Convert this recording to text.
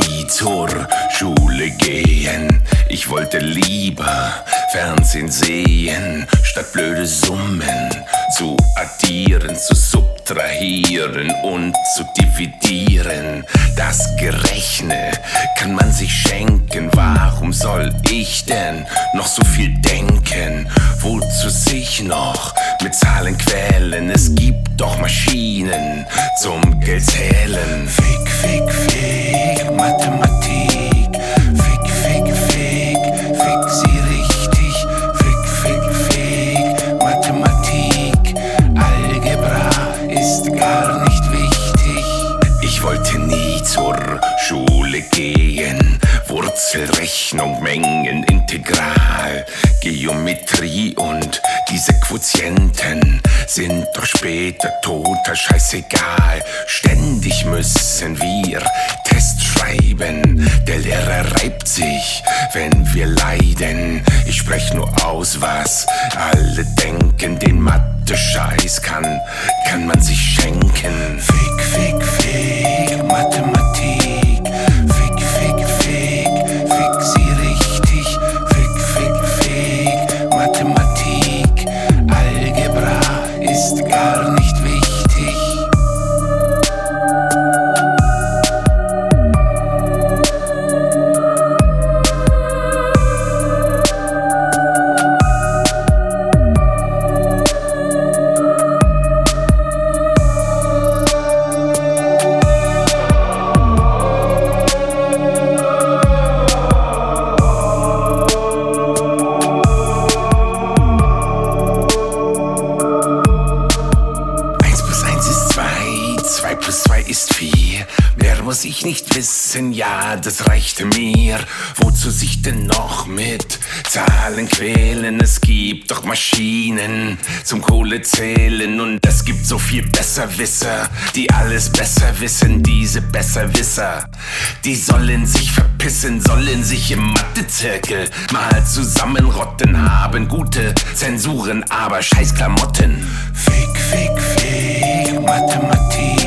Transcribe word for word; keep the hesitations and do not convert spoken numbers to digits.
nie zur Schule gehen. Ich wollte lieber Fernsehen sehen, statt blöde Summen zu addieren, zu subtrahieren und zu dividieren. Das Gerechne kann man sich schenken. Warum soll ich denn noch so viel denken? Wozu sich noch mit Zahlen quälen? Es gibt doch Maschinen zum Geldzählen. Fick, fick, fick, Mathematik. Fick, fick, fick, fick sie richtig. Fick, fick, fick, Mathematik. Algebra ist gar nicht wichtig. Ich wollte nie zur Schule gehen. Wurzelrechnung, Mengen, Integral, Geometrie und diese Quotienten sind doch später total scheißegal. Ständig müssen wir Test schreiben. Der Lehrer reibt sich, wenn wir leiden. Ich sprech nur aus, was alle denken. Den Mathe-Scheiß kann, kann man sich schenken. Fick, fick, fick, Mathematik. Fick, fick, fick, fick sie richtig. Fick, fick, fick, Mathematik. Algebra ist gar nicht wichtig. zwei plus zwei ist vier. Mehr muss ich nicht wissen, ja, das reichte mir. Wozu sich denn noch mit Zahlen quälen? Es gibt doch Maschinen zum Kohlezählen. Und es gibt so viel Besserwisser, die alles besser wissen. Diese Besserwisser, die sollen sich verpissen, sollen sich im Mathezirkel mal zusammenrotten. Haben gute Zensuren, aber scheiß Klamotten. Fick, fick, fick, Mathematik.